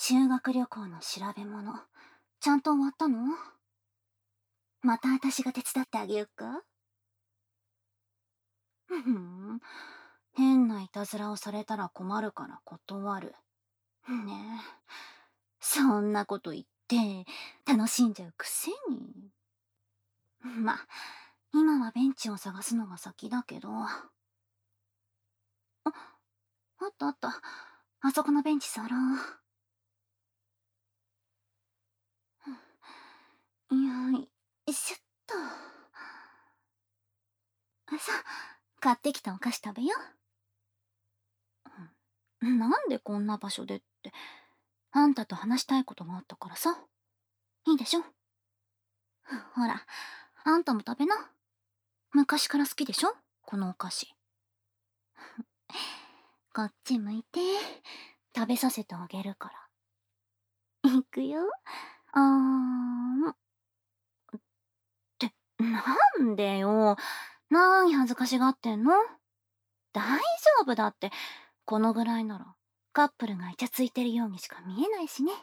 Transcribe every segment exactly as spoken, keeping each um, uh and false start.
修学旅行の調べ物、ちゃんと終わったの？また私が手伝ってあげよっか？ふふん。変ないたずらをされたら困るから断る。ねえ。そんなこと言って、楽しんじゃうくせに。ま、今はベンチを探すのが先だけど。あ、あったあった。あそこのベンチ座ろう。よいしょっと。さあ、買ってきたお菓子食べよう。なんでこんな場所でって、あんたと話したいことがあったからさ。いいでしょ？ほら、あんたも食べな。昔から好きでしょこのお菓子。こっち向いて、食べさせてあげるから。いくよ。あーん。って、なんでよ。なーに恥ずかしがってんの？大丈夫だって、このぐらいなら、カップルがイチャついてるようにしか見えないしね。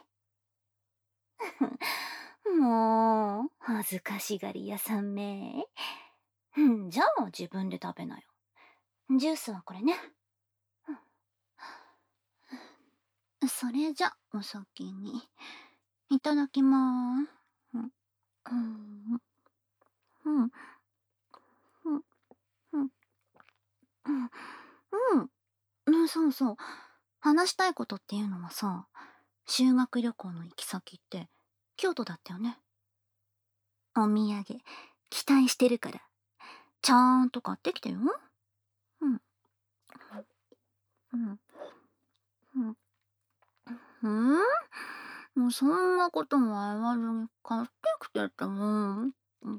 もう、恥ずかしがり屋さんめ。んじゃあ自分で食べなよ。ジュースはこれね。それじゃ、お先に。いただきまーす。うん、うん、うん、うん、うん、うん、うん、そうそう。話したいことっていうのはさ、修学旅行の行き先って、京都だったよね。お土産、期待してるから、ちゃんと買ってきてよ。うん、うん、うん。うんもうそんなことも言わずに買ってきてってもう。うん、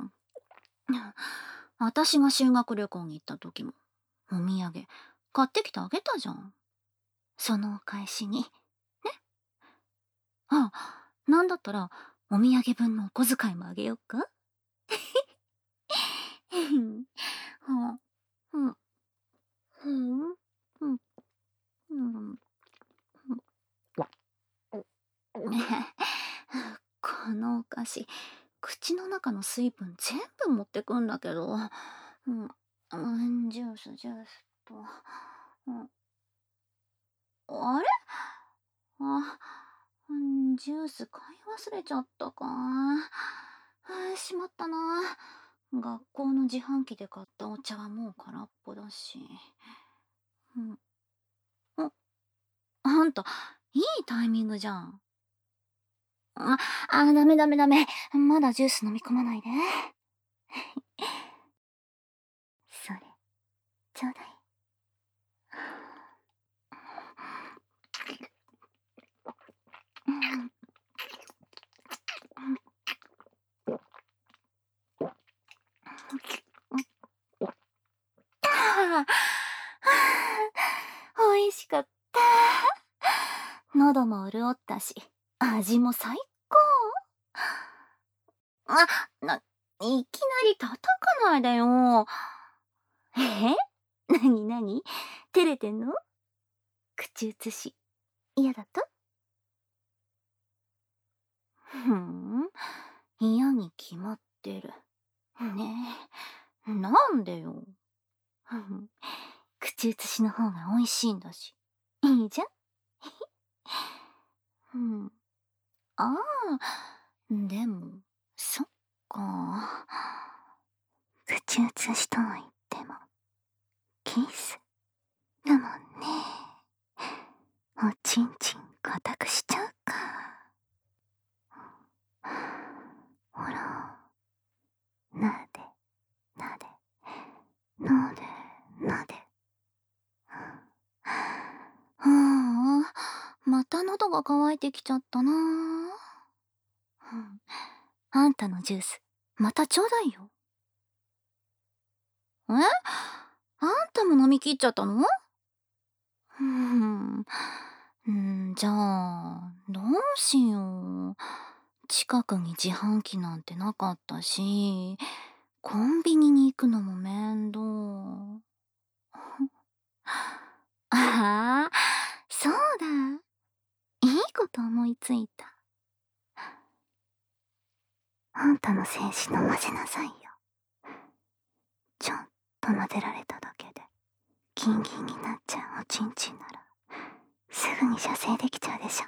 私が修学旅行に行った時も、お土産、買ってきてあげたじゃん。そのお返しに。ね。あ、なんだったら、お土産分のお小遣いもあげよっか？うん、うん、うん、うん、うん。このお菓子、口の中の水分全部持ってくんだけど。うん、うん、ジュース、ジュースと。うん、あれあ、うん、ジュース買い忘れちゃったか。あしまったな。学校の自販機で買ったお茶はもう空っぽだし。うん、あ、あんた、いいタイミングじゃん。あ、あ、ダメダメダメ。まだジュース飲み込まないで。それ、ちょうだい。ああ、美味しかった。喉も潤ったし、味も最高。あ、な、いきなり叩かないでよ。えなになに照れてんの？口移し、嫌だった？ふん、嫌に決まってる。ねえ、なんでよ。ふん口移しの方が美味しいんだし。いいじゃん。うん。ああ、でも、そっか。口移しとは言っても、キスだもんね。おちんちん固くしちゃうか。ほら、なで、なで、なで、なで。ああ、また喉が渇いてきちゃったな。うん、あんたのジュース、またちょうだいよ。えあんたも飲み切っちゃったの？うん、うん、じゃあ、どうしよう。近くに自販機なんてなかったし、コンビニに行くのも面倒。ああ、そうだ。いいこと思いついた。あんたの精子飲ませなさいよ。ちょっと撫でられただけでギンギンになっちゃうおちんちんならすぐに射精できちゃうでしょ。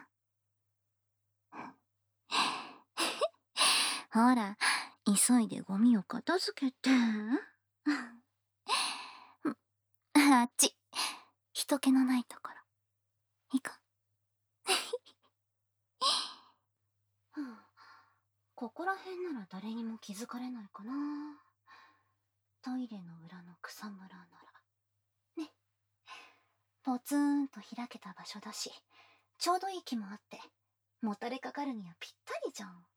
ほら、急いでゴミを片付けて。あっち、人気のないところ行こう。ここら辺なら誰にも気づかれないかな。トイレの裏の草むらならね。ポツンと開けた場所だし、ちょうどいい木もあってもたれかかるにはぴったりじゃん。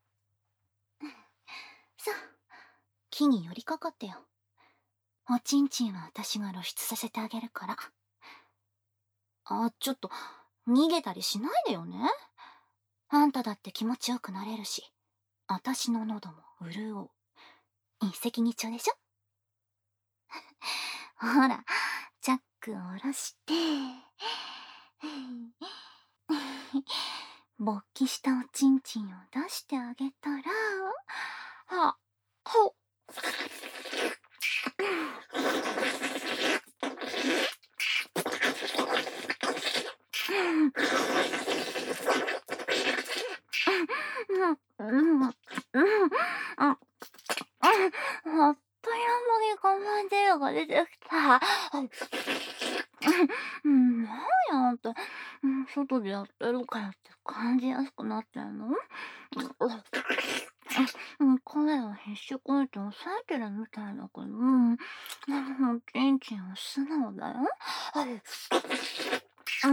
さあ、木に寄りかかってよ。おちんちんは私が露出させてあげるから。あ、ちょっと逃げたりしないでよね。あんただって気持ちよくなれるし、私の喉も潤う。一石二鳥でしょ。ほら、チャックを下ろして、勃起したおちんちんを出してあげたら、は、ほっ。うん、うん、うん、あっという間に我慢汁が出てきた。うん、なんやあんた、うん、外でやってるからって感じやすくなってんの？うん、声を必死こいて抑えてるみたいだけど、うん、おちんちんは素直だよ。うん。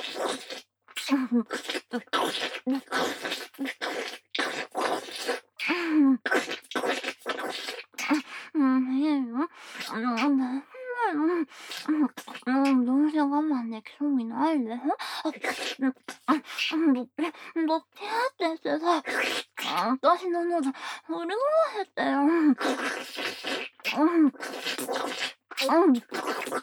うん、いいよ。あの、なんでも、うん、どうせ我慢できそうにないで。うん、どって、どってやってってさ、私の喉、潤わせてよ。うん、うん、うん、うん。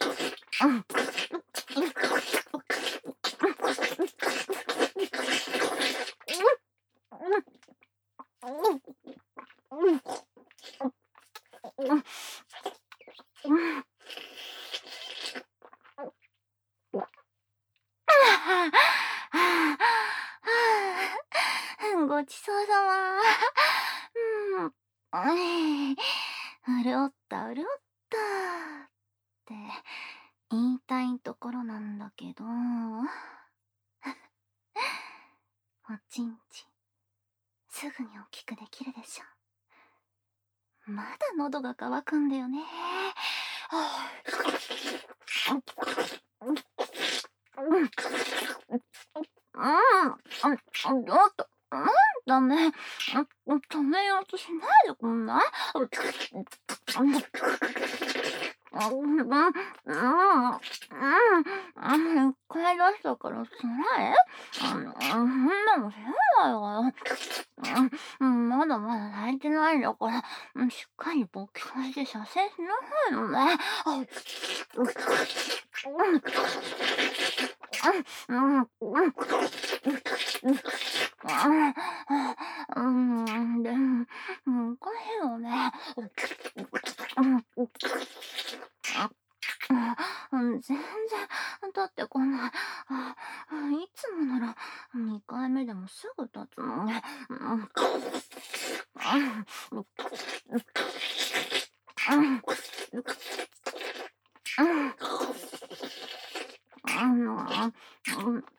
ごちそうさま。うん。潤った、潤ったって言いたいところなんだけど、おちんちん、すぐに大きくできるでしょ。まだ喉が渇くんだよね。うん。あ、ちょっと、なんダメ。止めようとしないでくんない？あ、うん、うん、うん、一回出したからつらい？あの、そんなのしないわよ。うん、まだまだ泣いてないんだから、うん、しっかり勃起させて射精しなさいよね。うん、うん、うん、うん、でも、おかしいよね。うん、全然立ってこない。あ、いつもならにかいめでもすぐ立つのね。うん、うん、あの、うん、うん、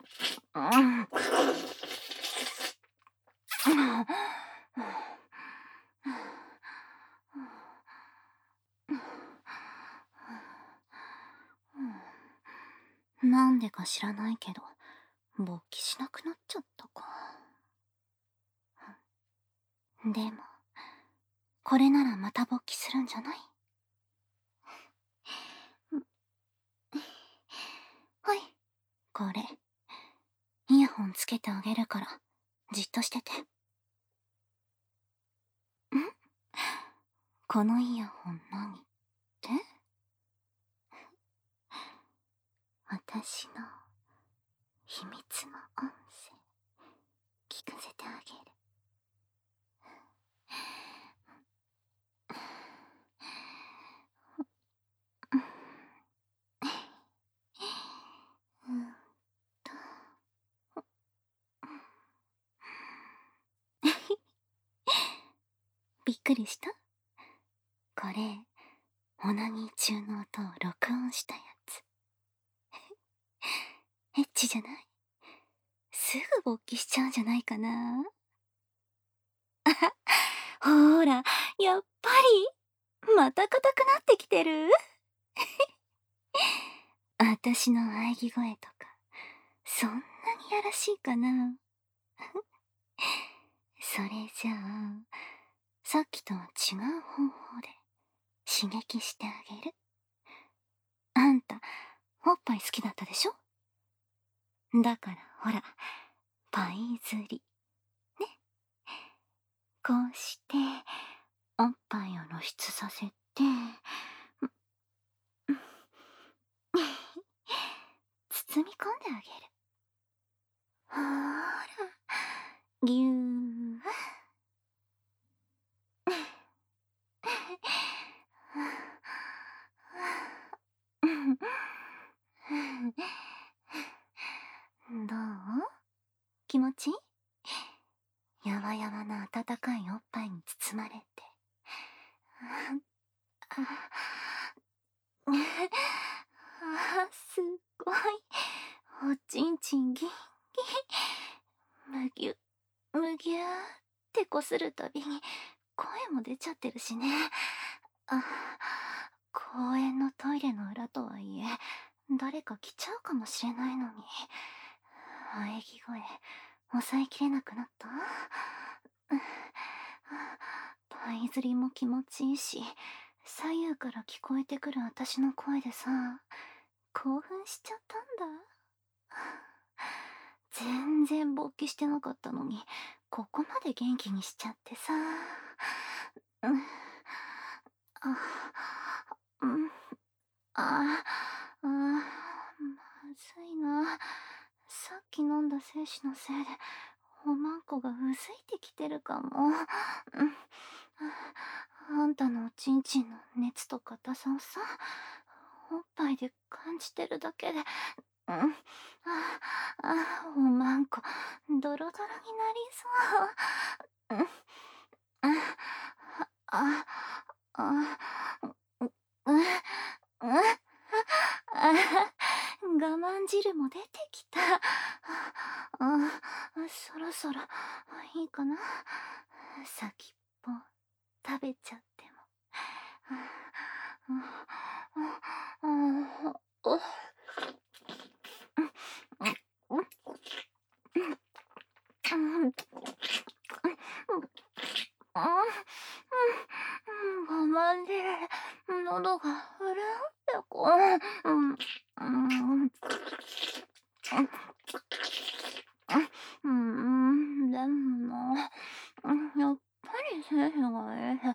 なんでか知らないけど、勃起しなくなっちゃったか。でも、これならまた勃起するんじゃない？はい、これ。イヤホンつけてあげるから、じっとしてて。ん？このイヤホン何って？私の秘密の音声聞かせてあげる。うんとびっくりした？これ、オナニー中の音を録音したやつ。エッチじゃない？すぐ勃起しちゃうんじゃないかな。ほーら、やっぱり、また硬くなってきてる？あたしの喘ぎ声とか、そんなにやらしいかな。それじゃあ、さっきとは違う方法で刺激してあげる。あんた、おっぱい好きだったでしょ？だからほら、パイ釣り。ね。こうして、おっぱいを露出させて、包み込んであげる。ほーら、ぎゅー。どう？気持ちいい？やわやわな温かいおっぱいに包まれて。ああすっごい。おちんちんギンギン。むぎゅ、むぎゅーってこするたびに声も出ちゃってるしね。あ、公園のトイレの裏とはいえ、誰か来ちゃうかもしれないのに。喘ぎ声、抑えきれなくなった？パイ釣りも気持ちいいし、左右から聞こえてくる私の声でさ、興奮しちゃったんだ。全然勃起してなかったのに、ここまで元気にしちゃってさ。うん、あ、うん、あ、あ、まずいな。さっき飲んだ精子のせいで、おまんこがうずいてきてるかも。うん、あんたのおちんちんの熱と硬さをさ、おっぱいで感じてるだけで、うん、あ、あ、おまんこ、ドロドロになりそう。うん、あ、あ、あ、う、う、う、あ、我慢汁も出てきた。あ、あ、そろそろいいかな。先っぽ食べちゃっても。我慢汁、喉がふるってこう。うんうんうん、でもな、やっぱり精子がいい。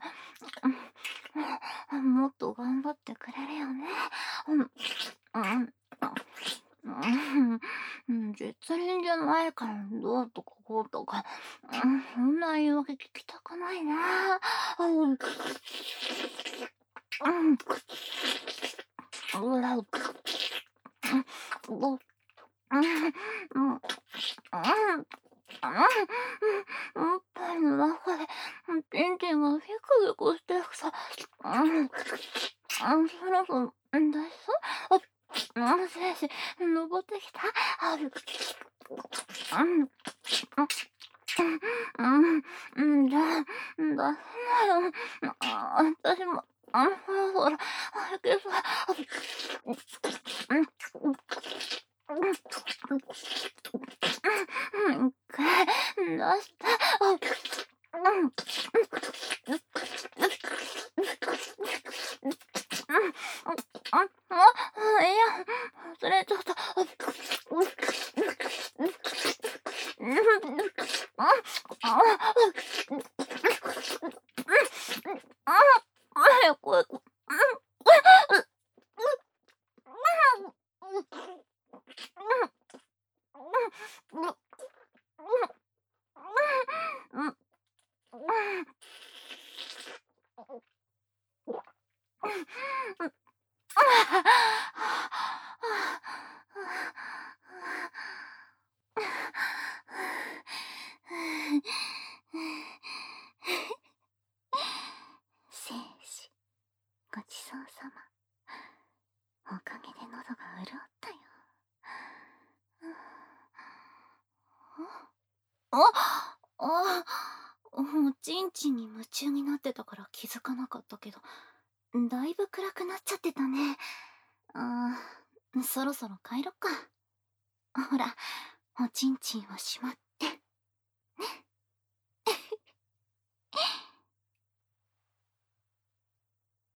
もっと頑張ってくれるよね。うん、うん、絶倫じゃないからどうとかこうとか、うん、そんな言い訳聞きたくないな。うん、うん、うん、うん、おっぱいの中で、チンチンがビクビクしてさ、うん、そろそろ出しそう？あ、精子、登ってきた？あ、うん、うん、うん、だ、出せないよ。あ、私も、あ、ほらほら、あ、いけそう。うん、一回出して。あ、うん。あ、あ、いや、忘れちゃった。あ、早く。 あ、あ、おちんちんに夢中になってたから気づかなかったけど、だいぶ暗くなっちゃってたね。あー、そろそろ帰ろっか。ほら、おちんちんはしまっ